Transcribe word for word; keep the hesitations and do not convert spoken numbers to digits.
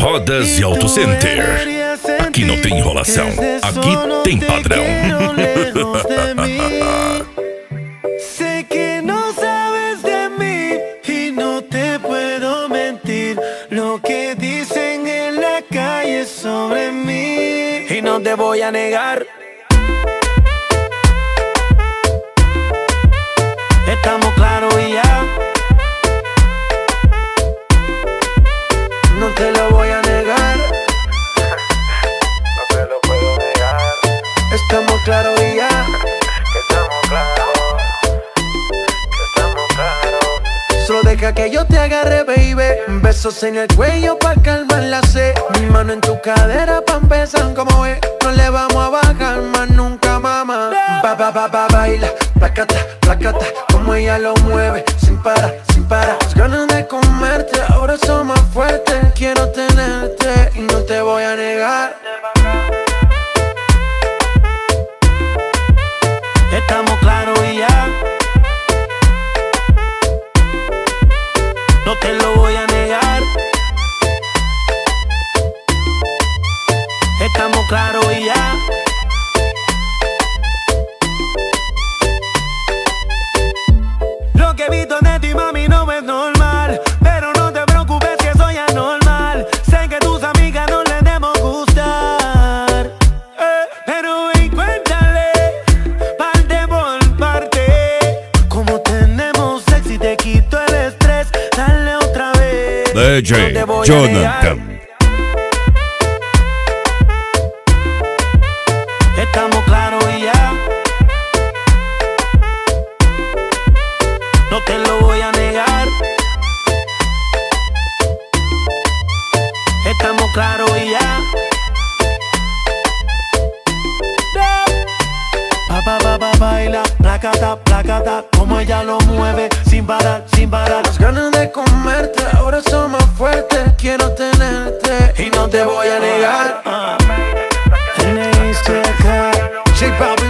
Rodas e Auto Center. Aqui não tem enrolação, aqui tem padrão. Sé que no sabes de mí y no te puedo mentir. Lo que dicen en la calle sobre mí y no te voy a negar. Estamos claros y ya. No te lo voy a negar. No te lo puedo negar. Estamos claros y ya. Que estamos claros. Que estamos claros. Solo deja que yo te agarre, baby. Besos en el cuello pa' calmar la sed. Mi mano en tu cadera pa' empezar como es. No le vamos a bajar más nunca, mamá. Ba, ba, ba, ba, baila, placata, placata. Como ella lo mueve, sin parar, sin parar. Las ganas de comerte, ahora son más fuertes. Quiero tenerte y no te voy a negar. Estamos claros y ya. No te lo voy a negar. Estamos claros y ya. Lo que he visto de ti, mami, no es normal. Pero no te preocupes que soy anormal. Sé que tus amigas no les debemos gustar, eh, pero ven, cuéntale parte por parte. Como tenemos sexo y te quito el estrés. Dale otra vez. D J Jonathan. Estamos claros y ya. No te lo voy a negar. Estamos claros y ya. Pa, pa, pa, pa, baila, placata, placata. Como ella lo mueve, sin parar, sin parar. Las ganas de comerte, ahora son más fuertes. Quiero tenerte y no te voy a negar. uh. J Balvin.